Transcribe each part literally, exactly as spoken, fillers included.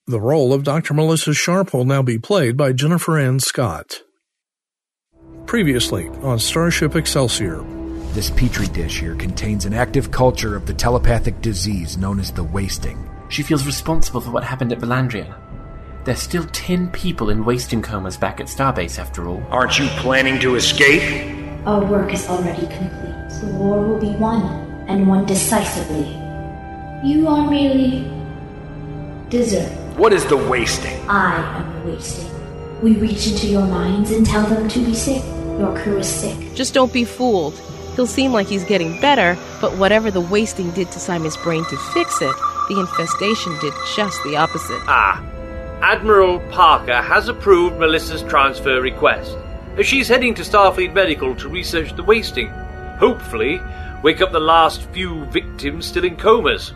The role of Doctor Melissa Sharp will now be played by Jennifer Ann Scott. Previously on Starship Excelsior. This petri dish here contains an active culture of the telepathic disease known as the wasting. She feels responsible for what happened at Valandria. There's still ten people in wasting comas back at Starbase, after all. Aren't you planning to escape? Our work is already complete. The war will be won, and won decisively. You are merely deserved. What is the wasting? I am the wasting. We reach into your minds and tell them to be sick. Your crew is sick. Just don't be fooled. He'll seem like he's getting better, but whatever the wasting did to Simon's brain to fix it, the infestation did just the opposite. Ah, Admiral Parker has approved Melissa's transfer request. She's heading to Starfleet Medical to research the wasting. Hopefully, wake up the last few victims still in comas.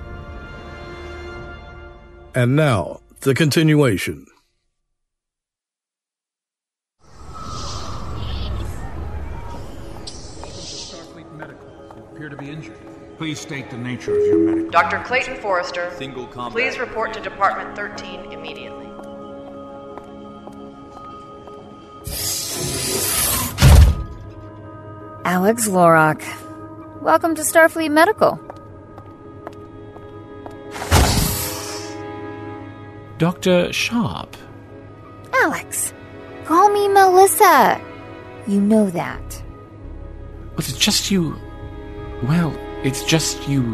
And now, the continuation. Starfleet Medical. You appear to be injured. Please state the nature of your medical. Doctor Clayton Forrester, Single combat. Please report to Department thirteen immediately. Alex Lorak. Welcome to Starfleet Medical. Doctor Sharp. Alex, call me Melissa. You know that. Well, it's just you. Well, it's just you.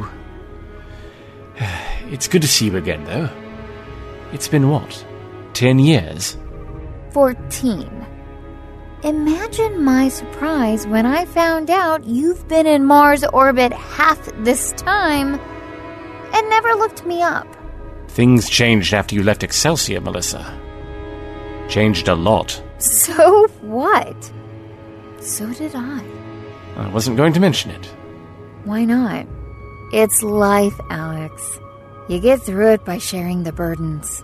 It's good to see you again, though. It's been what? Ten years? Fourteen. Imagine my surprise when I found out you've been in Mars orbit half this time and never looked me up. Things changed after you left Excelsior, Melissa. Changed a lot. So what? So did I. I wasn't going to mention it. Why not? It's life, Alex. You get through it by sharing the burdens.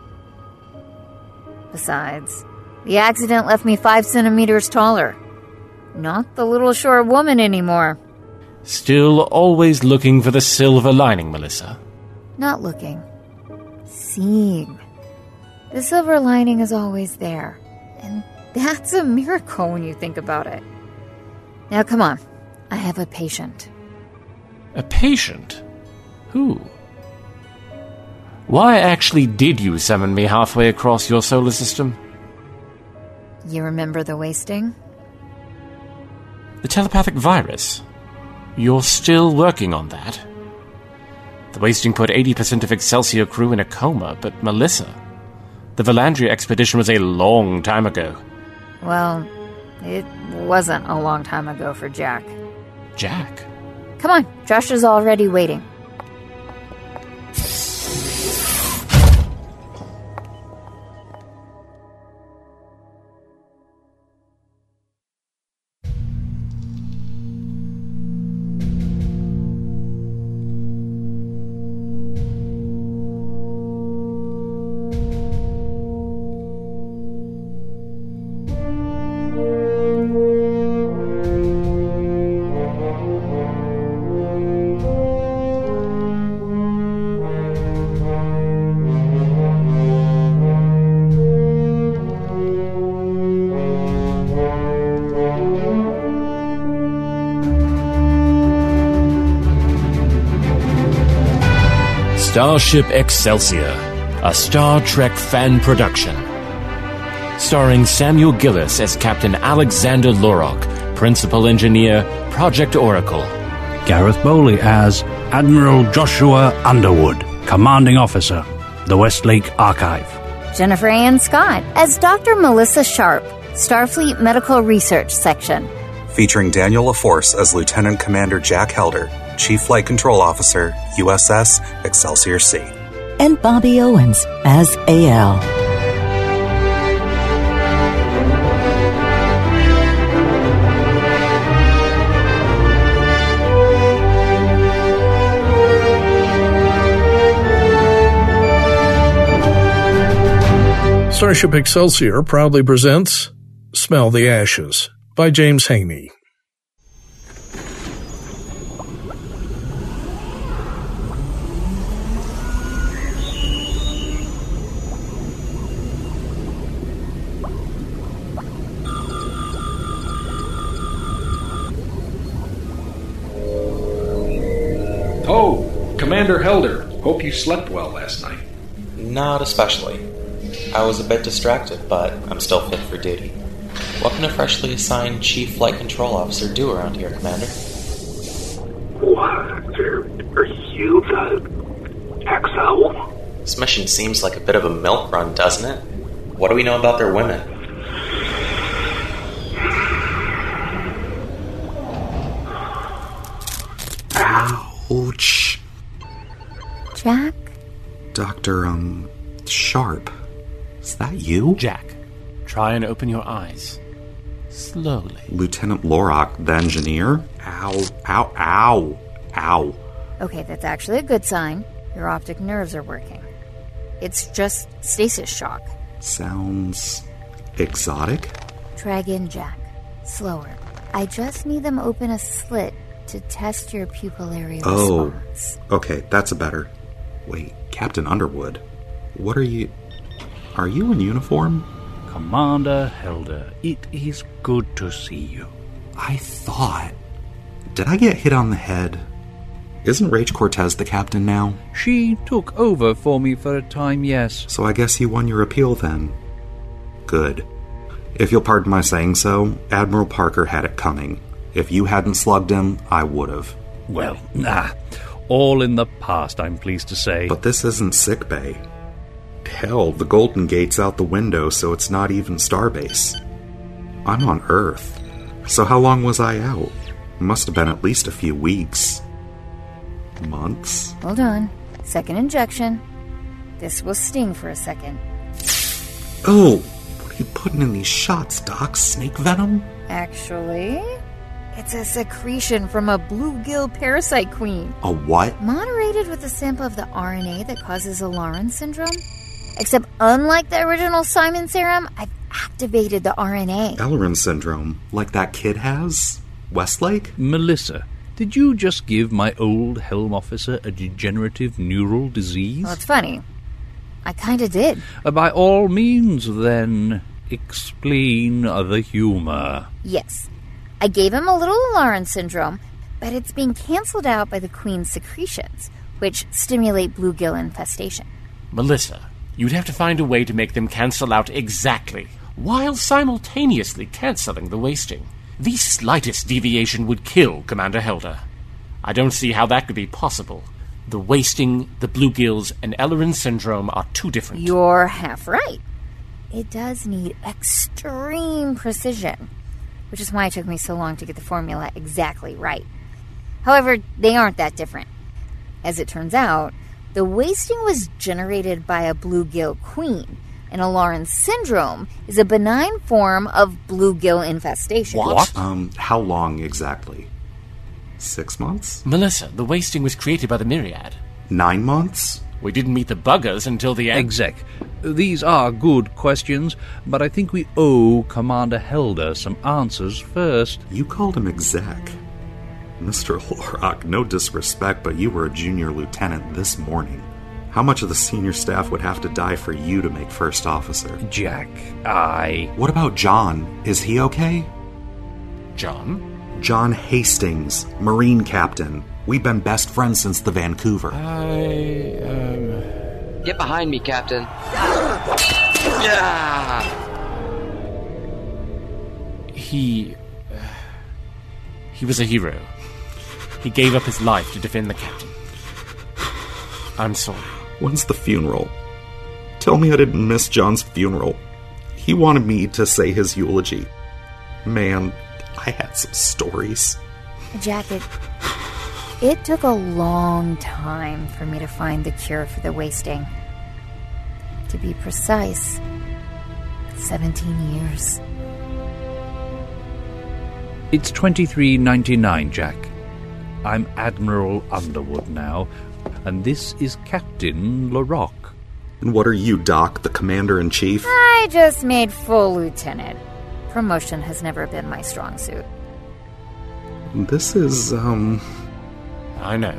Besides, the accident left me five centimeters taller. Not the little short woman anymore. Still always looking for the silver lining, Melissa. Not looking. Seeing. The silver lining is always there. And that's a miracle when you think about it. Now come on. I have a patient. A patient? Who? Why actually did you summon me halfway across your solar system? You remember the wasting? The telepathic virus. You're still working on that. The wasting put eighty percent of Excelsior crew in a coma, but Melissa, the Valandria expedition was a long time ago. Well, it wasn't a long time ago for Jack. Jack? Come on, Josh is already waiting. Starship Excelsior, a Star Trek fan production. Starring Samuel Gillis as Captain Alexander Lorak, Principal Engineer, Project Oracle. Gareth Bowley as Admiral Joshua Underwood, Commanding Officer, the Westlake Archive. Jennifer Ann Scott as Doctor Melissa Sharp, Starfleet Medical Research Section. Featuring Daniel LaForce as Lieutenant Commander Jack Helder, Chief Flight Control Officer, U S S Excelsior C. And Bobby Owens as A L. Starship Excelsior proudly presents Smell the Ashes by James Haney. Commander Helder, hope you slept well last night. Not especially. I was a bit distracted, but I'm still fit for duty. What can a freshly assigned Chief Flight Control Officer do around here, Commander? What? Are, are you the X L? This mission seems like a bit of a milk run, doesn't it? What do we know about their women? Ouch. Jack? Doctor, um, Sharp. Is that you? Jack, try and open your eyes. Slowly. Lieutenant Lorok, the engineer? Ow, ow, ow, ow. Okay, that's actually a good sign. Your optic nerves are working. It's just stasis shock. Sounds exotic? Try again, Jack. Slower. I just need them open a slit to test your pupillary oh, response. Okay, that's a better. Wait, Captain Underwood, what are you... Are you in uniform? Commander Helder, it is good to see you. I thought... Did I get hit on the head? Isn't Rach Cortez the captain now? She took over for me for a time, yes. So I guess you won your appeal then. Good. If you'll pardon my saying so, Admiral Parker had it coming. If you hadn't slugged him, I would've. Well, nah. All in the past, I'm pleased to say. But this isn't sickbay. Hell, the Golden Gate's out the window, so it's not even Starbase. I'm on Earth. So how long was I out? Must have been at least a few weeks. Months? Hold on. Second injection. This will sting for a second. Oh, what are you putting in these shots, Doc? Snake venom? Actually, it's a secretion from a bluegill parasite queen. A what? Moderated with a sample of the R N A that causes Alaran syndrome. Except unlike the original Simon serum, I've activated the R N A. Alaran syndrome, like that kid has? Westlake? Melissa, did you just give my old Helm officer a degenerative neural disease? Well, it's funny. I kinda did. Uh, by all means, then, explain the humor. Yes. I gave him a little Alaran syndrome, but it's being cancelled out by the Queen's secretions, which stimulate bluegill infestation. Melissa, you'd have to find a way to make them cancel out exactly, while simultaneously cancelling the wasting. The slightest deviation would kill Commander Helder. I don't see how that could be possible. The wasting, the bluegills, and Alaran syndrome are two different. You're half right. It does need extreme precision, which is why it took me so long to get the formula exactly right. However, they aren't that different. As it turns out, the wasting was generated by a bluegill queen, and Alaran syndrome is a benign form of bluegill infestation. What? Um, how long exactly? Six months? Melissa, the wasting was created by the Myriad. Nine months? We didn't meet the buggers until the end. Exec, these are good questions, but I think we owe Commander Helder some answers first. You called him exec. Mister Lorok, no disrespect, but you were a junior lieutenant this morning. How much of the senior staff would have to die for you to make first officer? Jack, I... What about John? Is he okay? John? John Hastings, Marine Captain. We've been best friends since the Vancouver. I, um... Get behind me, Captain. Yeah! He... Uh, he was a hero. He gave up his life to defend the captain. I'm sorry. When's the funeral? Tell me I didn't miss John's funeral. He wanted me to say his eulogy. Man, I had some stories. Jack, it, it took a long time for me to find the cure for the wasting. To be precise, seventeen years. It's twenty-three ninety-nine, Jack. I'm Admiral Underwood now, and this is Captain Lorok. And what are you, Doc, the Commander-in-Chief? I just made full lieutenant. Promotion has never been my strong suit. This is, um... I know.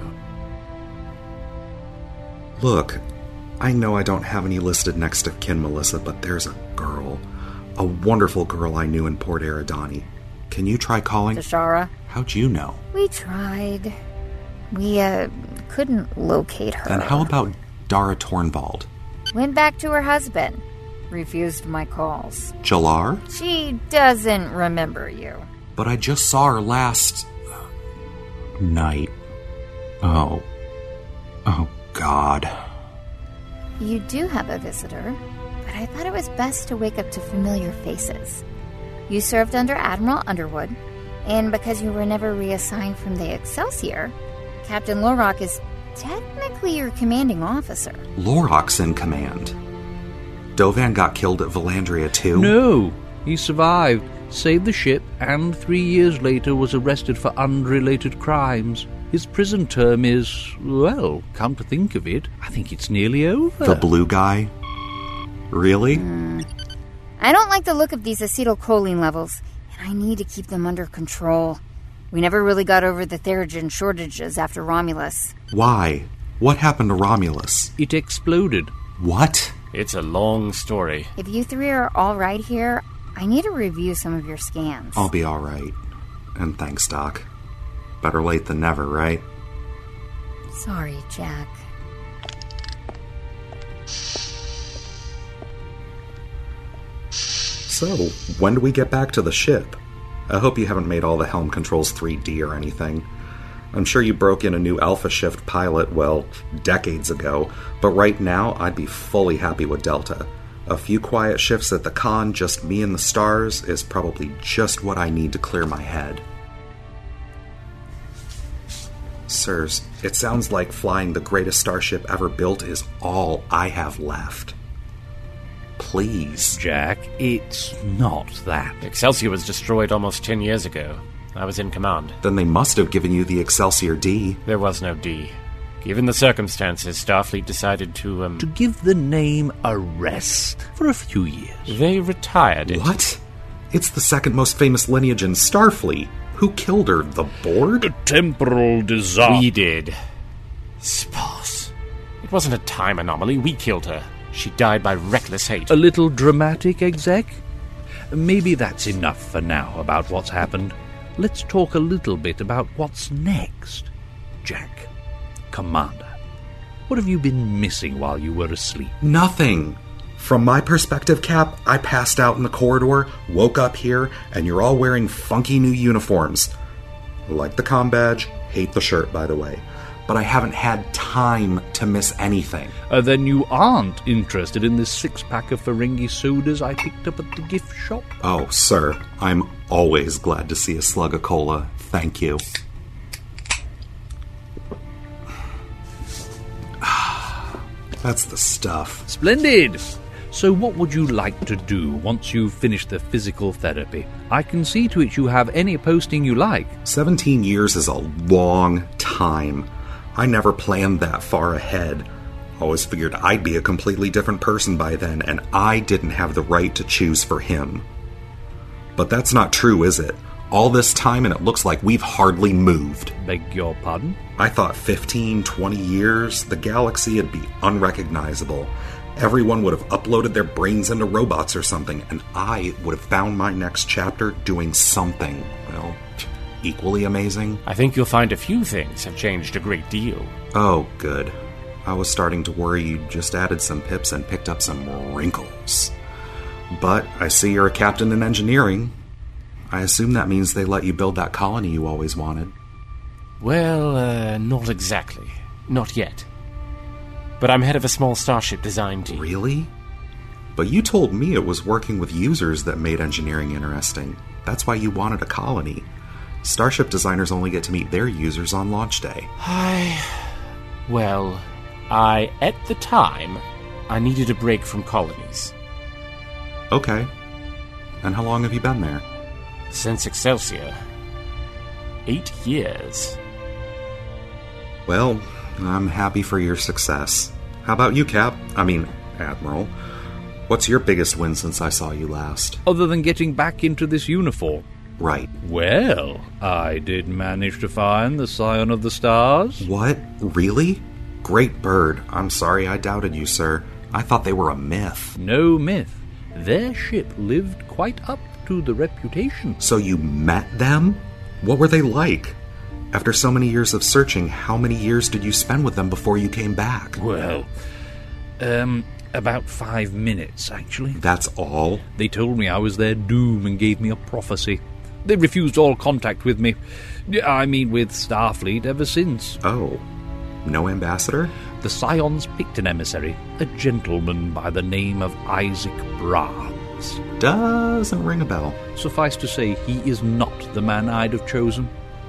Look, I know I don't have any listed next of kin, Melissa, but there's a girl. A wonderful girl I knew in Port Eridani. Can you try calling? Tashara? How'd you know? We tried. We, uh, couldn't locate her. And how about Dara Tornvald? Went back to her husband. Refused my calls. Jalar? She doesn't remember you. But I just saw her last... night. Oh. Oh, God. You do have a visitor, but I thought it was best to wake up to familiar faces. You served under Admiral Underwood, and because you were never reassigned from the Excelsior, Captain Lorok is technically your commanding officer. Lorok's in command. Dovan got killed at Valandria too? No, he survived, saved the ship, and three years later was arrested for unrelated crimes. His prison term is, well, come to think of it, I think it's nearly over. The blue guy? Really? Mm. I don't like the look of these acetylcholine levels, and I need to keep them under control. We never really got over the Theragen shortages after Romulus. Why? What happened to Romulus? It exploded. What? It's a long story. If you three are all right here, I need to review some of your scans. I'll be all right. And thanks, Doc. Better late than never, right? Sorry, Jack. So, when do we get back to the ship? I hope you haven't made all the helm controls three D or anything. I'm sure you broke in a new Alpha Shift pilot, well, decades ago, but right now I'd be fully happy with Delta. A few quiet shifts at the con, just me and the stars, is probably just what I need to clear my head. Sirs, it sounds like flying the greatest starship ever built is all I have left. Please. Jack, it's not that. Excelsior was destroyed almost ten years ago. I was in command. Then they must have given you the Excelsior D. There was no D. Given the circumstances, Starfleet decided to, um... to give the name a rest for a few years. They retired it. What? It's the second most famous lineage in Starfleet. Who killed her? The board? A temporal disaster. We did. Sparse. It wasn't a time anomaly. We killed her. She died by reckless hate. A little dramatic, exec? Maybe that's enough for now about what's happened. Let's talk a little bit about what's next. Jack, Commander, what have you been missing while you were asleep? Nothing. From my perspective, Cap, I passed out in the corridor, woke up here, and you're all wearing funky new uniforms. Like the comm badge, hate the shirt, by the way. But I haven't had time to miss anything. Uh, then you aren't interested in this six-pack of Ferengi sodas I picked up at the gift shop? Oh, sir, I'm always glad to see a slug of cola. Thank you. That's the stuff. Splendid! So what would you like to do once you've finished the physical therapy? I can see to it you have any posting you like. Seventeen years is a long time. I never planned that far ahead. Always figured I'd be a completely different person by then, and I didn't have the right to choose for him. But that's not true, is it? All this time and it looks like we've hardly moved. Beg your pardon? I thought fifteen, twenty years, the galaxy would be unrecognizable. Everyone would have uploaded their brains into robots or something, and I would have found my next chapter doing something, well, equally amazing. I think you'll find a few things have changed a great deal. Oh, good. I was starting to worry you just added some pips and picked up some wrinkles. But I see you're a captain in engineering. I assume that means they let you build that colony you always wanted. Well, uh, not exactly. Not yet. But I'm head of a small starship design team. Really? But you told me it was working with users that made engineering interesting. That's why you wanted a colony. Starship designers only get to meet their users on launch day. I... Well, I... At the time, I needed a break from colonies. Okay. And how long have you been there? Since Excelsior. Eight years. Well, I'm happy for your success. How about you, Cap? I mean, Admiral. What's your biggest win since I saw you last? Other than getting back into this uniform. Right. Well, I did manage to find the Scion of the Stars. What? Really? Great bird. I'm sorry I doubted you, sir. I thought they were a myth. No myth. Their ship lived quite up to the reputation. So you met them? What were they like? After so many years of searching, how many years did you spend with them before you came back? Well, um, about five minutes, actually. That's all? They told me I was their doom and gave me a prophecy. They refused all contact with me. I mean, with Starfleet ever since. Oh. No ambassador? The Scions picked an emissary, a gentleman by the name of Isaac Brahms. Doesn't ring a bell. Suffice to say, he is not the man I'd have chosen.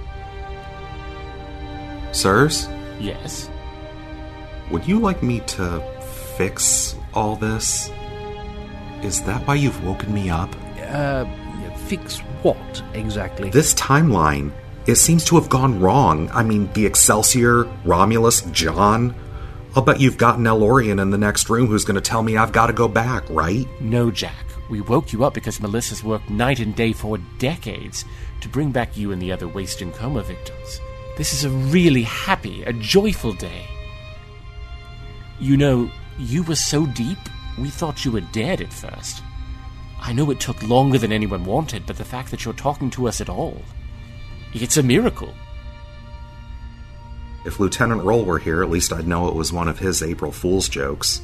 Sirs? Yes? Would you like me to fix all this? Is that why you've woken me up? Uh, fix what, exactly? This timeline. It seems to have gone wrong. I mean, the Excelsior, Romulus, John. I'll bet you've got an Elorian in the next room who's going to tell me I've got to go back, right? No, Jack. We woke you up because Melissa's worked night and day for decades to bring back you and the other waste and coma victims. This is a really happy, a joyful day. You know, you were so deep, we thought you were dead at first. I know it took longer than anyone wanted, but the fact that you're talking to us at all, it's a miracle. If Lieutenant Roll were here, at least I'd know it was one of his April Fool's jokes.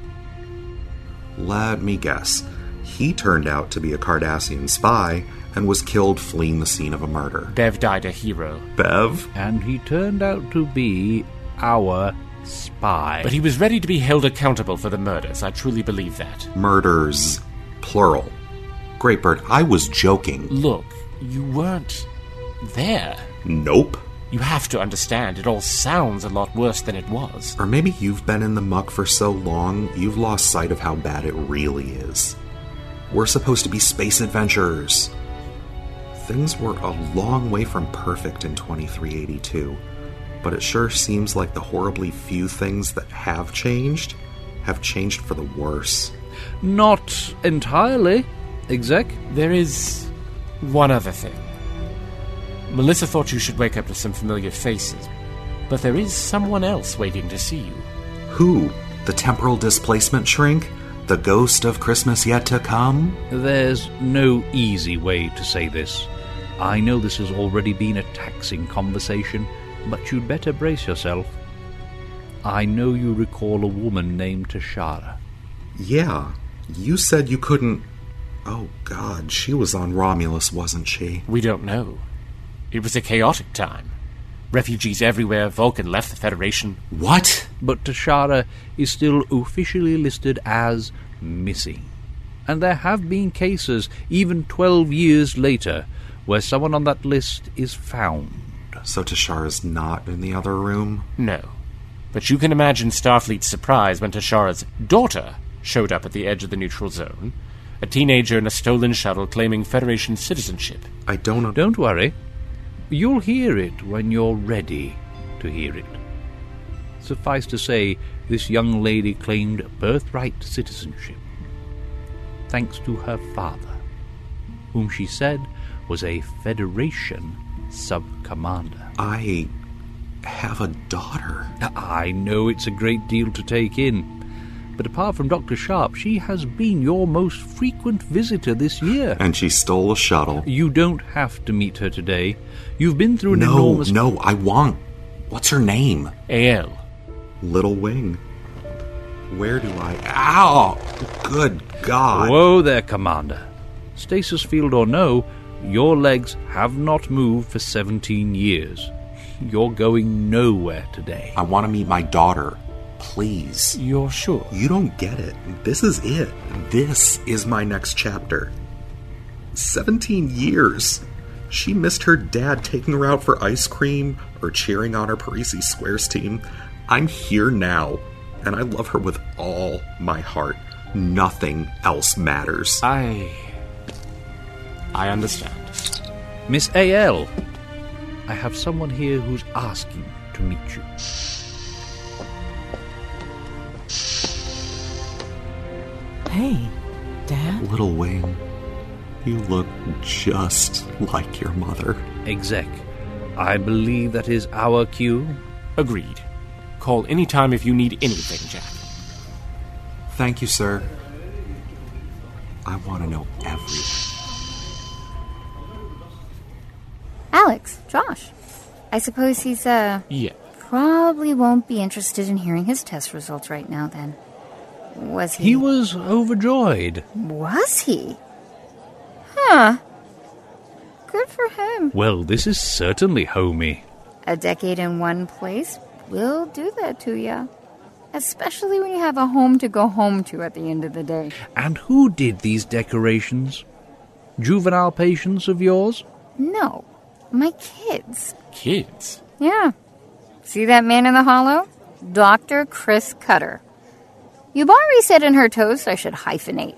Let me guess. He turned out to be a Cardassian spy and was killed fleeing the scene of a murder. Bev died a hero. Bev? And he turned out to be our spy. But he was ready to be held accountable for the murders. I truly believe that. Murders. Plural. Greatbird, I was joking. Look, you weren't there. Nope. You have to understand, it all sounds a lot worse than it was. Or maybe you've been in the muck for so long, you've lost sight of how bad it really is. We're supposed to be space adventurers. Things were a long way from perfect in twenty-three eighty-two, but it sure seems like the horribly few things that have changed have changed for the worse. Not entirely, Exec. There is one other thing. Melissa thought you should wake up to some familiar faces, but there is someone else waiting to see you. Who? The temporal displacement shrink? The ghost of Christmas yet to come? There's no easy way to say this. I know this has already been a taxing conversation, but you'd better brace yourself. I know you recall a woman named Tashara. Yeah, you said you couldn't... Oh, God, she was on Romulus, wasn't she? We don't know. It was a chaotic time. Refugees everywhere, Vulcan left the Federation. What? But Tashara is still officially listed as missing. And there have been cases, even twelve years later, where someone on that list is found. So Tashara's not in the other room? No. But you can imagine Starfleet's surprise when Tashara's daughter showed up at the edge of the neutral zone, a teenager in a stolen shuttle claiming Federation citizenship. I don't know. Don't worry. You'll hear it when you're ready to hear it. Suffice to say, this young lady claimed birthright citizenship, thanks to her father, whom she said was a Federation sub-commander. I have a daughter. I know it's a great deal to take in, but apart from Doctor Sharp, she has been your most frequent visitor this year. And she stole a shuttle. You don't have to meet her today. You've been through an no, enormous... No, no, I want... What's her name? A L. Little Wing. Where do I... Ow! Good God. Whoa there, Commander. Stasis field or no, your legs have not moved for seventeen years. You're going nowhere today. I want to meet my daughter. Please. You're sure? You don't get it. This is it. This is my next chapter. Seventeen years. She missed her dad taking her out for ice cream or cheering on her Parisi Squares team. I'm here now, and I love her with all my heart. Nothing else matters. I... I understand. Miss A L, I have someone here who's asking to meet you. Hey, Dad? Little Wing, you look just like your mother. Exec, I believe that is our cue. Agreed. Call any time if you need anything, Jack. Thank you, sir. I want to know everything. Alex, Josh, I suppose he's, uh... Yeah. Probably won't be interested in hearing his test results right now, then. Was he? He was overjoyed. Was he? Huh. Good for him. Well, this is certainly homey. A decade in one place will do that to ya. Especially when you have a home to go home to at the end of the day. And who did these decorations? Juvenile patients of yours? No, my kids. Kids? Yeah. See that man in the hollow? Doctor Chris Cutter. Yubari said in her toast I should hyphenate.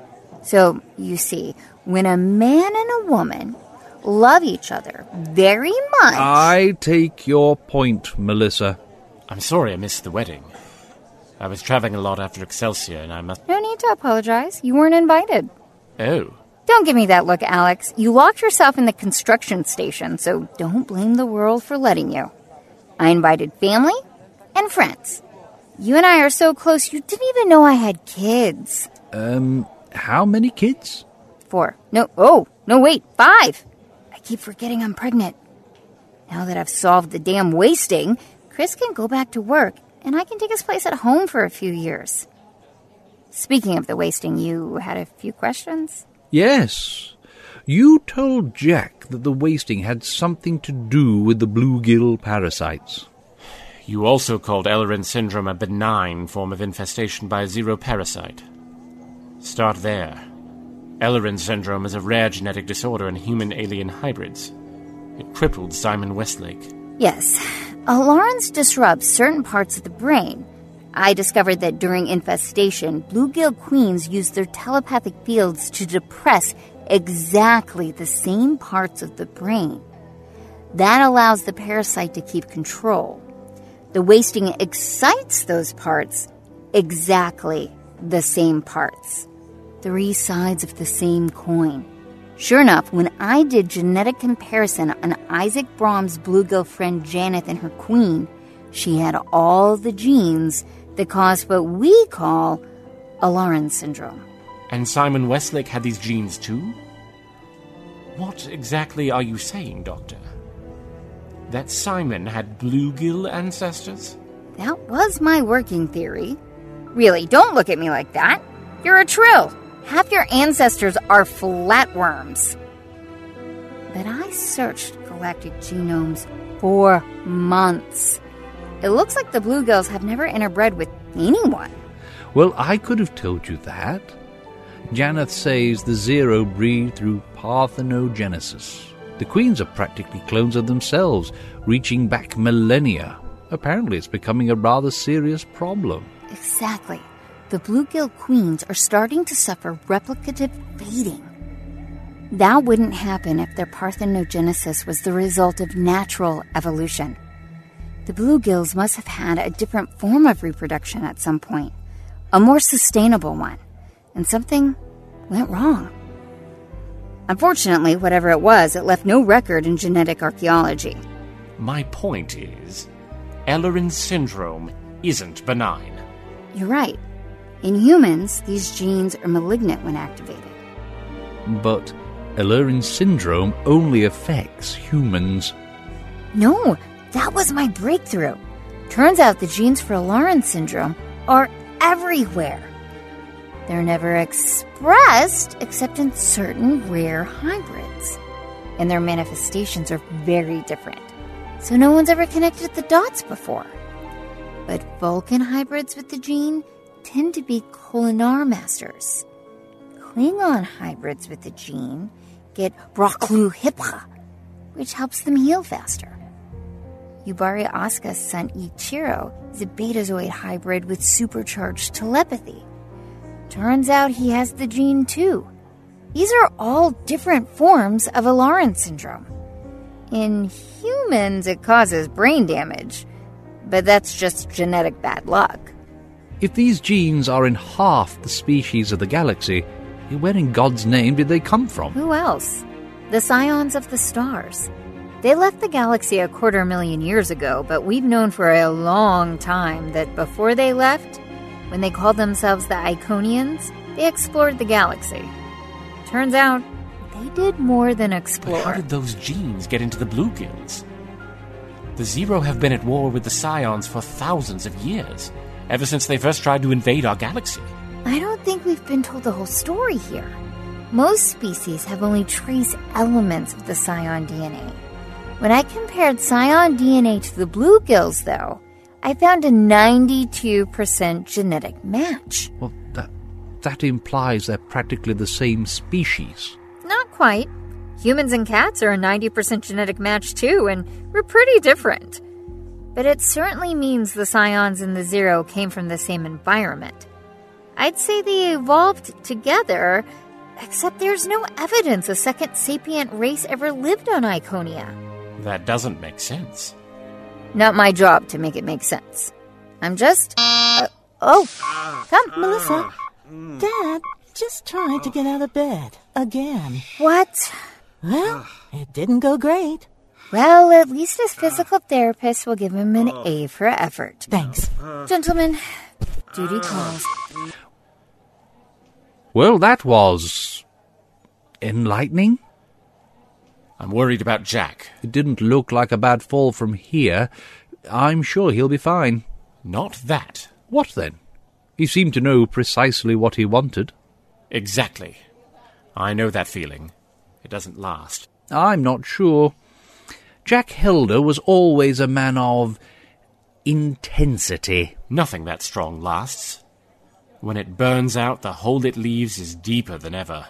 So, you see, when a man and a woman love each other very much... I take your point, Melissa. I'm sorry I missed the wedding. I was traveling a lot after Excelsior, and I must... No need to apologize. You weren't invited. Oh. Don't give me that look, Alex. You locked yourself in the construction station, so don't blame the world for letting you. I invited family and friends. You and I are so close, you didn't even know I had kids. Um, how many kids? Four. No, oh, no, wait, five. I keep forgetting I'm pregnant. Now that I've solved the damn wasting, Chris can go back to work, and I can take his place at home for a few years. Speaking of the wasting, you had a few questions? Yes. You told Jack that the wasting had something to do with the bluegill parasites. You also called Ellerin syndrome a benign form of infestation by a zero parasite. Start there. Ellerin syndrome is a rare genetic disorder in human-alien hybrids. It crippled Simon Westlake. Yes. Alarans disrupts certain parts of the brain. I discovered that during infestation, bluegill queens use their telepathic fields to depress exactly the same parts of the brain. That allows the parasite to keep control. The wasting excites those parts, exactly the same parts. Three sides of the same coin. Sure enough, when I did genetic comparison on Isaac Brahm's bluegill friend Janeth and her queen, she had all the genes that cause what we call Alaran syndrome. And Simon Westlake had these genes too? What exactly are you saying, Doctor? That Simon had bluegill ancestors? That was my working theory. Really, don't look at me like that. You're a trill. Half your ancestors are flatworms. But I searched galactic genomes for months. It looks like the bluegills have never interbred with anyone. Well, I could have told you that. Janeth says the Zero breed through parthenogenesis. The queens are practically clones of themselves, reaching back millennia. Apparently it's becoming a rather serious problem. Exactly. The bluegill queens are starting to suffer replicative fading. That wouldn't happen if their parthenogenesis was the result of natural evolution. The bluegills must have had a different form of reproduction at some point, a more sustainable one, and something went wrong. Unfortunately, whatever it was, it left no record in genetic archaeology. My point is, Ellerin syndrome isn't benign. You're right. In humans, these genes are malignant when activated. But Ellerin syndrome only affects humans. No, that was my breakthrough. Turns out the genes for Alaran syndrome are everywhere. They're never expressed except in certain rare hybrids. And their manifestations are very different. So no one's ever connected the dots before. But Vulcan hybrids with the gene tend to be Kolinar masters. Klingon hybrids with the gene get Broklu-Hipra, which helps them heal faster. Yubari Asuka's son Ichiro is a Betazoid hybrid with supercharged telepathy. Turns out he has the gene too. These are all different forms of Alaran syndrome. In humans, it causes brain damage, but that's just genetic bad luck. If these genes are in half the species of the galaxy, where in God's name did they come from? Who else? The Scions of the Stars. They left the galaxy a quarter million years ago, but we've known for a long time that before they left, when they called themselves the Iconians, they explored the galaxy. Turns out, they did more than explore. But how did those genes get into the bluegills? The Zero have been at war with the Scions for thousands of years, ever since they first tried to invade our galaxy. I don't think we've been told the whole story here. Most species have only trace elements of the Scion D N A. When I compared Scion D N A to the bluegills, though, I found a ninety-two percent genetic match. Well, that, that implies they're practically the same species. Not quite. Humans and cats are a ninety percent genetic match too, and we're pretty different. But it certainly means the Scions and the Zero came from the same environment. I'd say they evolved together, except there's no evidence a second sapient race ever lived on Iconia. That doesn't make sense. Not my job to make it make sense. I'm just... Uh, oh, come. Melissa, Dad just tried to get out of bed again. What? Well, it didn't go great. Well, at least his physical therapist will give him an A for effort. Thanks. Gentlemen, duty calls. Well, that was... enlightening. I'm worried about Jack. It didn't look like a bad fall from here. I'm sure he'll be fine. Not that. What then? He seemed to know precisely what he wanted. Exactly. I know that feeling. It doesn't last. I'm not sure. Jack Helder was always a man of intensity. Nothing that strong lasts. When it burns out, the hole it leaves is deeper than ever.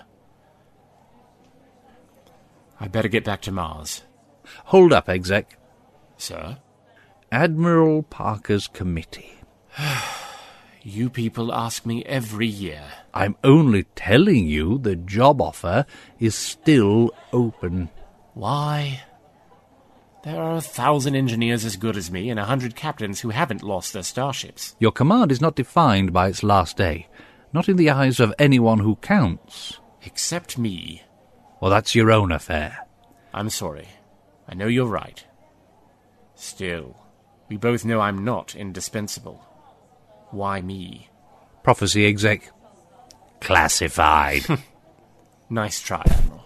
I better get back to Mars. Hold up, Exec. Sir? Admiral Parker's committee. You people ask me every year. I'm only telling you the job offer is still open. Why? There are a thousand engineers as good as me and a hundred captains who haven't lost their starships. Your command is not defined by its last day, not in the eyes of anyone who counts. Except me. Well, that's your own affair. I'm sorry. I know you're right. Still, we both know I'm not indispensable. Why me? Prophecy, Exec. Classified. Nice try, Admiral.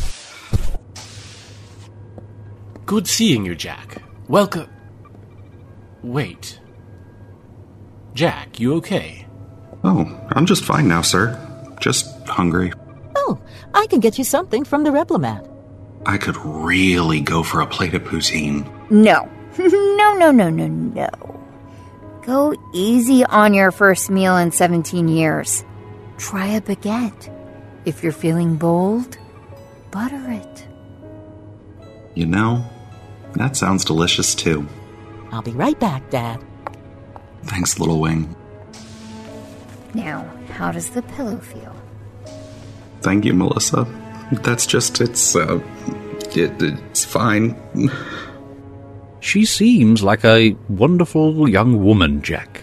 Good seeing you, Jack. Welcome. Wait. Jack, you okay? Oh, I'm just fine now, sir. Just hungry. Oh, I can get you something from the Replomat. I could really go for a plate of poutine. No. no, no, no, no, no. Go easy on your first meal in seventeen years. Try a baguette. If you're feeling bold, butter it. You know, that sounds delicious too. I'll be right back, Dad. Thanks, Little Wing. Now, how does the pillow feel? Thank you, Melissa. That's just, it's, uh, it, it's fine. She seems like a wonderful young woman, Jack.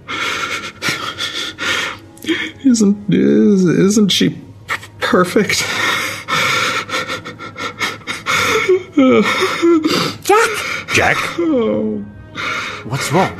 Isn't, is, isn't she p- perfect? Jack! Jack? Oh. What's wrong?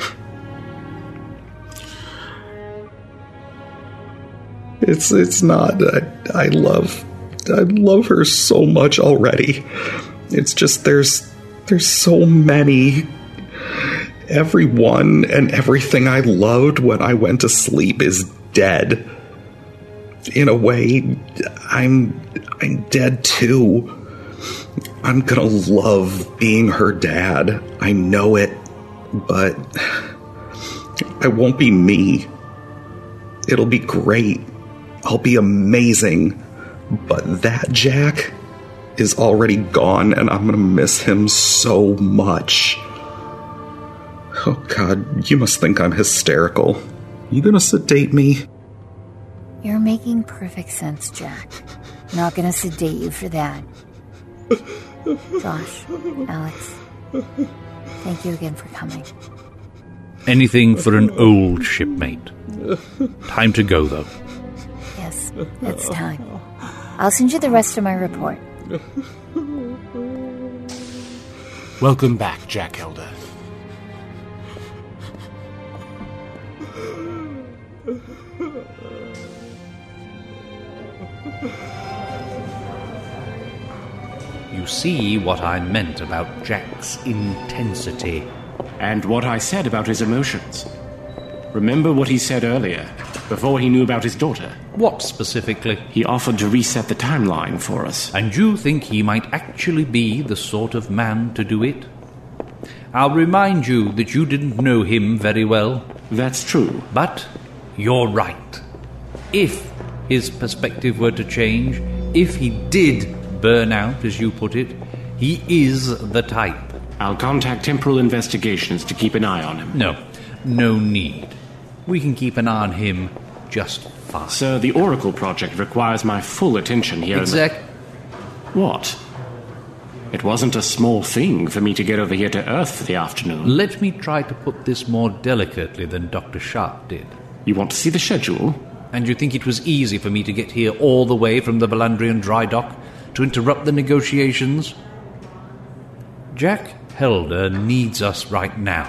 It's it's not. I, I love I love her so much already. It's just there's there's so many. Everyone and everything I loved when I went to sleep is dead. In a way, I'm I'm dead too. I'm gonna love being her dad. I know it, but I won't be me. It'll be great. I'll be amazing. But that Jack is already gone, and I'm gonna miss him so much. Oh God, you must think I'm hysterical. You gonna sedate me? You're making perfect sense, Jack. Not gonna sedate you for that. Josh, Alex, thank you again for coming. Anything for an old shipmate. Time to go, though. Yes, it's time. I'll send you the rest of my report. Welcome back, Jack Helder. You see what I meant about Jack's intensity. And what I said about his emotions. Remember what he said earlier, before he knew about his daughter? What specifically? He offered to reset the timeline for us. And you think he might actually be the sort of man to do it? I'll remind you that you didn't know him very well. That's true. But you're right. If his perspective were to change, if he did burn out, as you put it, he is the type. I'll contact Temporal Investigations to keep an eye on him. No, no need. We can keep an eye on him just fine. Sir, the Oracle project requires my full attention here. Exec. What? It wasn't a small thing for me to get over here to Earth for the afternoon. Let me try to put this more delicately than Doctor Sharp did. You want to see the schedule? And you think it was easy for me to get here all the way from the Valandrian dry dock to interrupt the negotiations? Jack Helder needs us right now.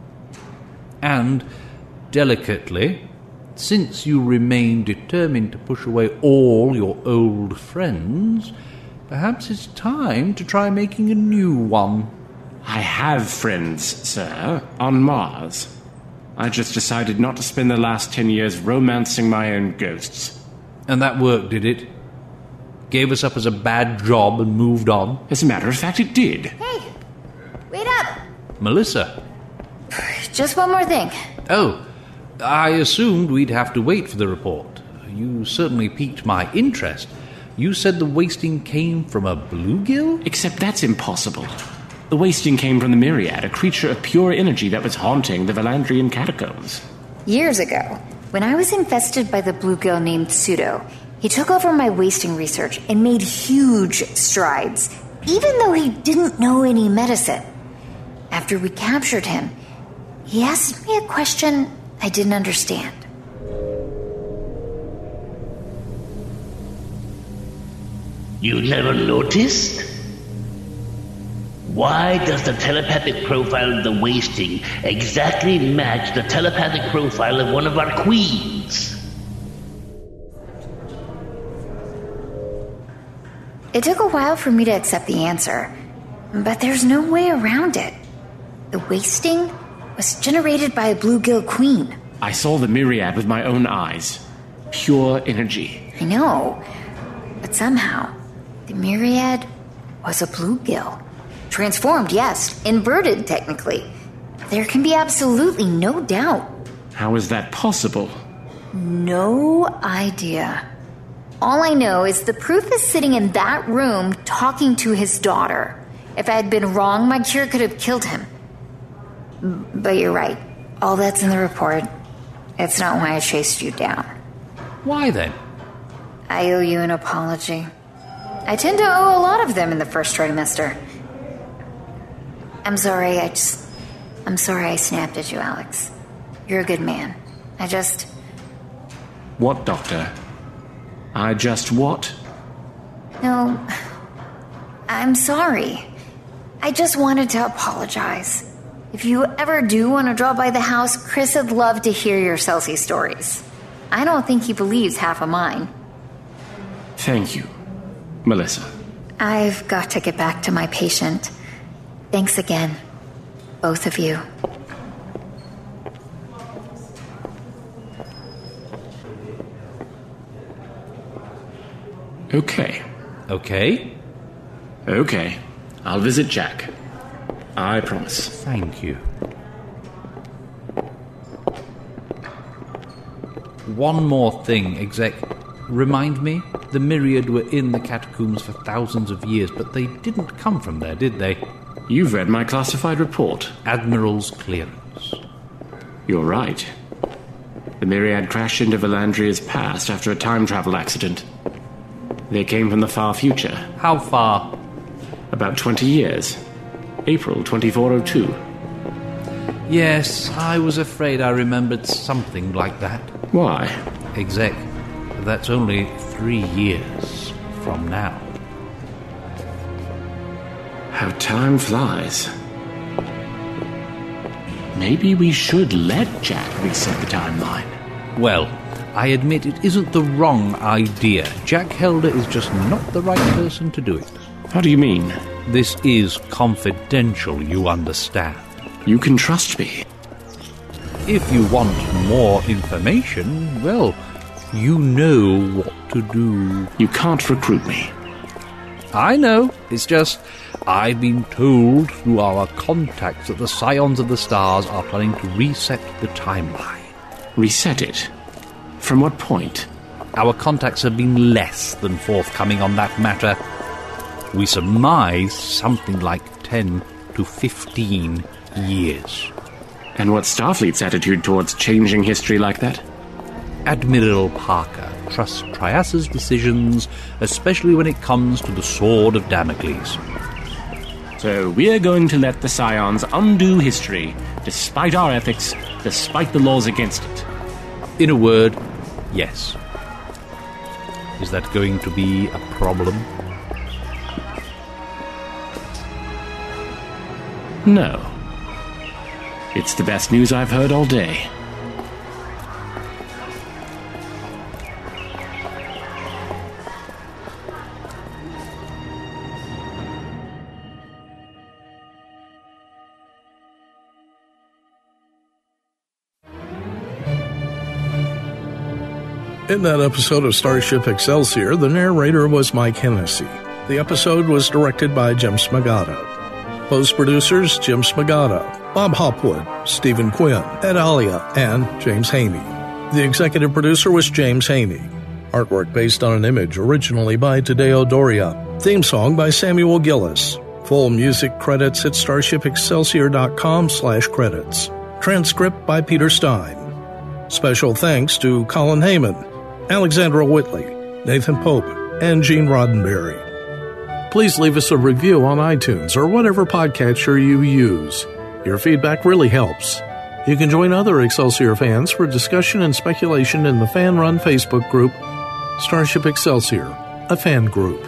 And, delicately, since you remain determined to push away all your old friends, perhaps it's time to try making a new one. I have friends, sir, on Mars. I just decided not to spend the last ten years romancing my own ghosts. And that worked, did it? Gave us up as a bad job and moved on? As a matter of fact, it did. Hey, wait up! Melissa. Just one more thing. Oh, I assumed we'd have to wait for the report. You certainly piqued my interest. You said the wasting came from a bluegill? Except that's impossible. The wasting came from the Myriad, a creature of pure energy that was haunting the Valandrian catacombs. Years ago, when I was infested by the bluegill named Pseudo, he took over my wasting research and made huge strides, even though he didn't know any medicine. After we captured him, he asked me a question I didn't understand. You never noticed? Why does the telepathic profile of the wasting exactly match the telepathic profile of one of our queens? It took a while for me to accept the answer, but there's no way around it. The wasting was generated by a bluegill queen. I saw the Myriad with my own eyes. Pure energy. I know, but somehow, the Myriad was a bluegill. Transformed, yes. Inverted, technically. There can be absolutely no doubt. How is that possible? No idea. All I know is the proof is sitting in that room talking to his daughter. If I had been wrong, my cure could have killed him. But you're right. All that's in the report. It's not why I chased you down. Why then? I owe you an apology. I tend to owe a lot of them in the first trimester. I'm sorry, I just... I'm sorry I snapped at you, Alex. You're a good man. I just... What, Doctor? I just what? No... I'm sorry. I just wanted to apologize. If you ever do want to drop by the house, Chris would love to hear your Celsi stories. I don't think he believes half of mine. Thank you, Melissa. I've got to get back to my patient. Thanks again, both of you. Okay. Okay? Okay. I'll visit Jack. I promise. Thank you. One more thing, Exec. Remind me, the Myriad were in the catacombs for thousands of years, but they didn't come from there, did they? You've read my classified report. Admiral's clearance. You're right. The Myriad crashed into Valandria's past after a time travel accident. They came from the far future. How far? About twenty years. April twenty-four oh two. Yes, I was afraid I remembered something like that. Why? Exec, that's only three years from now. How time flies. Maybe we should let Jack reset the timeline. Well, I admit it isn't the wrong idea. Jack Helder is just not the right person to do it. How do you mean? This is confidential, you understand. You can trust me. If you want more information, well, you know what to do. You can't recruit me. I know. It's just, I've been told through our contacts that the Scions of the Stars are planning to reset the timeline. Reset it? From what point? Our contacts have been less than forthcoming on that matter. We surmise something like ten to fifteen years. And what's Starfleet's attitude towards changing history like that? Admiral Parker trusts Trias's decisions, especially when it comes to the Sword of Damocles. So we're going to let the Scions undo history, despite our ethics, despite the laws against it. In a word, yes. Is that going to be a problem? No. It's the best news I've heard all day. In that episode of Starship Excelsior, the narrator was Mike Hennessy. The episode was directed by Jim Smagata. Post-producers Jim Smagata, Bob Hopwood, Stephen Quinn, Ed Alia, and James Haney. The executive producer was James Haney. Artwork based on an image originally by Tadeo Doria. Theme song by Samuel Gillis. Full music credits at starshipexcelsior.com slash credits. Transcript by Peter Stein. Special thanks to Colin Heyman, Alexandra Whitley, Nathan Pope, and Gene Roddenberry. Please leave us a review on iTunes or whatever podcatcher you use. Your feedback really helps. You can join other Excelsior fans for discussion and speculation in the fan-run Facebook group, Starship Excelsior, a fan group.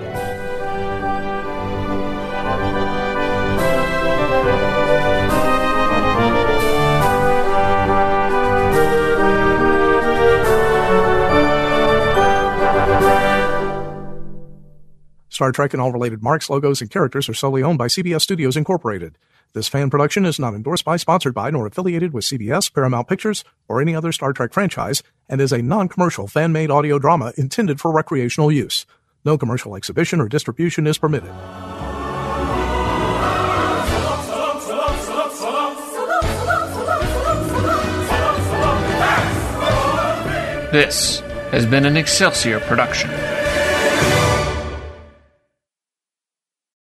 Star Trek and all related marks, logos, and characters are solely owned by C B S Studios Incorporated. This fan production is not endorsed by, sponsored by, nor affiliated with C B S, Paramount Pictures, or any other Star Trek franchise, and is a non-commercial fan-made audio drama intended for recreational use. No commercial exhibition or distribution is permitted. This has been an Excelsior production.